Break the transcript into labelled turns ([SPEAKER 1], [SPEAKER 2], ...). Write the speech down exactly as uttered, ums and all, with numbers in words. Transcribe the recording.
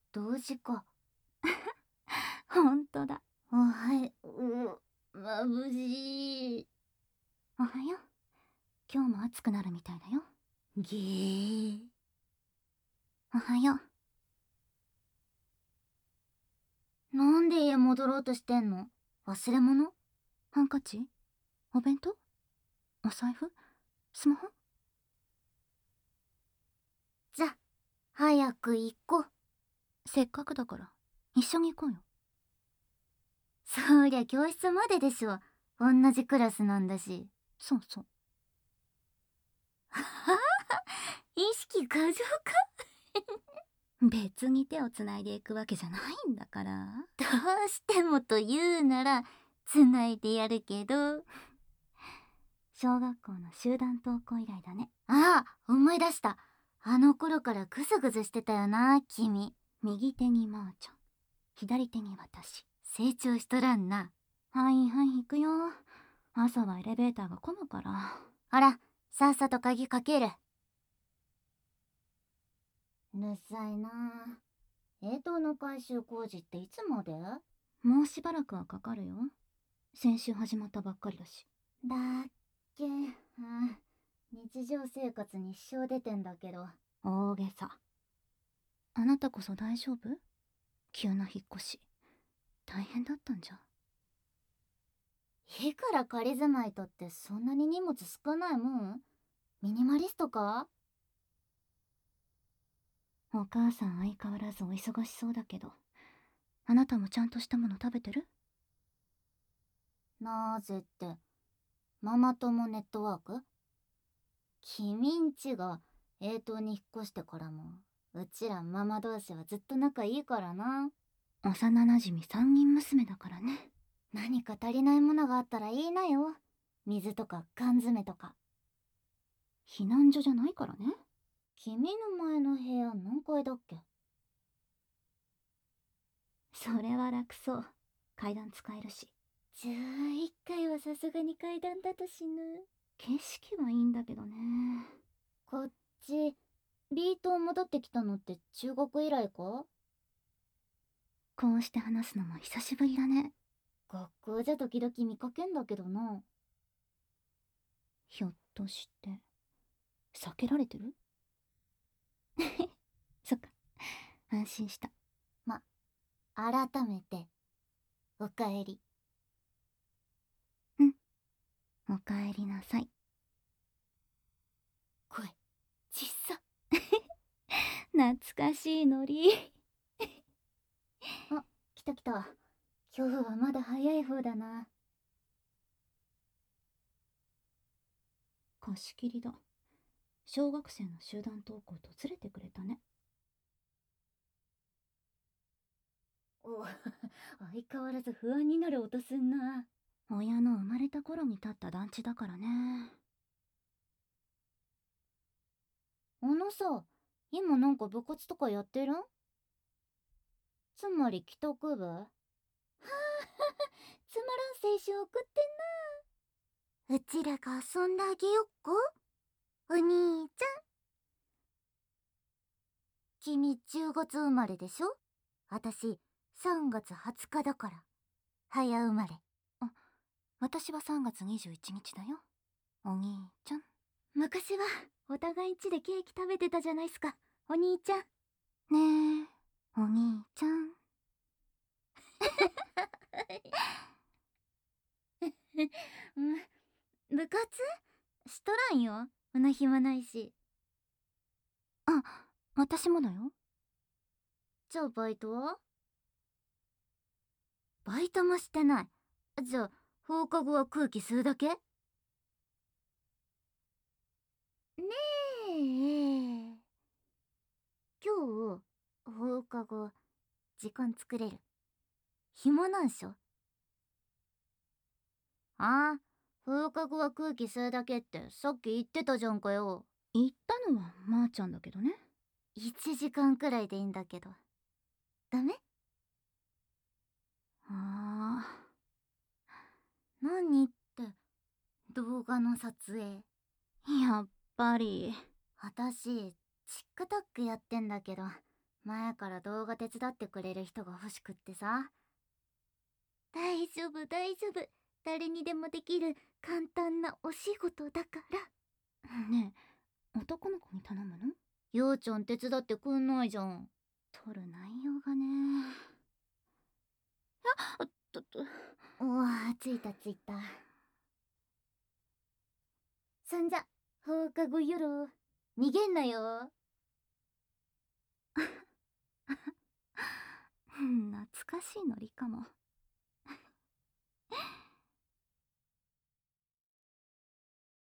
[SPEAKER 1] 同時か。
[SPEAKER 2] ほんとだ。
[SPEAKER 1] おはい、う、眩しい。
[SPEAKER 2] おはよう。今日も暑くなるみたいだよ。
[SPEAKER 1] げー。
[SPEAKER 2] おはよ
[SPEAKER 1] う。なんで家戻ろうとしてんの？忘れ物？
[SPEAKER 2] ハンカチ？お弁当？お財布？スマホ？
[SPEAKER 1] じゃ、早く行こう。
[SPEAKER 2] せっかくだから一緒に行こうよ。
[SPEAKER 1] そりゃ教室まででしょ。同じクラスなんだし。
[SPEAKER 2] そうそう。
[SPEAKER 1] はは意識過剰か？
[SPEAKER 2] 別に手をつないでいくわけじゃないんだから。
[SPEAKER 1] どうしてもと言うならつないでやるけど。
[SPEAKER 2] 小学校の集団登校以来だね。
[SPEAKER 1] ああ、思い出した。あの頃からグズグズしてたよな、君。
[SPEAKER 2] 右手にマーちゃん、左手に私。
[SPEAKER 1] 成長しとらんな。
[SPEAKER 2] はいはい行くよ。朝はエレベーターが混むから。
[SPEAKER 1] ほら、さっさと鍵かける。うるさいな。映像の改修工事っていつまで？
[SPEAKER 2] もうしばらくはかかるよ。先週始まったばっかりだし。
[SPEAKER 1] だっけ、うん、日常生活に支障出てんだけど。
[SPEAKER 2] 大げさ。あなたこそ大丈夫？急な引っ越し大変だったんじゃ。
[SPEAKER 1] いくら仮住まいとってそんなに荷物少ないもん？ミニマリストか？
[SPEAKER 2] お母さん相変わらずお忙しそうだけど、あなたもちゃんとしたもの食べてる？
[SPEAKER 1] なぜって、ママ友ネットワーク？君んちが永東に引っ越してからもうちらママ同士はずっと仲いいからな。
[SPEAKER 2] 幼なじみ三人娘だからね。
[SPEAKER 1] 何か足りないものがあったら言いなよ。水とか缶詰とか。
[SPEAKER 2] 避難所じゃないからね。
[SPEAKER 1] 君の前の部屋何階だっけ？
[SPEAKER 2] それは楽そう。階段使えるし。
[SPEAKER 1] じゃあいっかいはさすがに階段だと死ぬ。
[SPEAKER 2] 景色はいいんだけどね。
[SPEAKER 1] こっちビート戻ってきたのって中学以来か？
[SPEAKER 2] こうして話すのも久しぶりだね。
[SPEAKER 1] 学校じゃ時々見かけんだけどな。
[SPEAKER 2] ひょっとして避けられてる？そっか、安心した。
[SPEAKER 1] ま、改めておかえり。
[SPEAKER 2] うん、おかえりなさい。
[SPEAKER 1] 声ちっさ。
[SPEAKER 2] 懐かしいノリ。
[SPEAKER 1] あ、来た来た。今日はまだ早い方だな。
[SPEAKER 2] 貸し切りだ。小学生の集団登校とずれてくれたね。
[SPEAKER 1] お相変わらず不安になる音すんな。
[SPEAKER 2] 親の生まれた頃に建った団地だからね。
[SPEAKER 1] あのさ、今なんか部活とかやってるん？つまり帰宅部？はあつまらん青春送ってんな。うちらが遊んであげよっか？お兄ちゃん。君じゅうがつ生まれでしょ？あたしさんがつはつかだから。早生まれ。
[SPEAKER 2] あ、私はさんがつにじゅういちにちだよ。お兄ちゃん。
[SPEAKER 1] 昔はお互いん家でケーキ食べてたじゃないっすか、お兄ちゃん。
[SPEAKER 2] ねえ、お兄ちゃん。
[SPEAKER 1] 部活しとらんよ。この暇ないし。
[SPEAKER 2] あ、私もだよ。
[SPEAKER 1] じゃあバイトは？バイトもしてない。じゃあ放課後は空気吸うだけ？ねえ、今日放課後時間作れる？暇なんしょ？ああ、放課後は空気吸うだけってさっき言ってたじゃんかよ。
[SPEAKER 2] 言ったのはまーちゃんだけどね。
[SPEAKER 1] いちじかんくらいでいいんだけど。ダメ？
[SPEAKER 2] あ
[SPEAKER 1] 何って動画の撮影。
[SPEAKER 2] あ、やっぱり。
[SPEAKER 1] 私 TikTok やってんだけど、 前から動画手伝ってくれる人が欲しくってさ。
[SPEAKER 2] 大丈夫大丈夫、誰にでもできる簡単なお仕事だから。ねえ、男の子に頼むの？
[SPEAKER 1] ようちゃん手伝ってくんないじゃん。
[SPEAKER 2] 撮る内容がね。あっとっと。
[SPEAKER 1] おわ、着いた着いた。そんじゃ放課後夜逃げんなよ。
[SPEAKER 2] 懐かしいノリかも。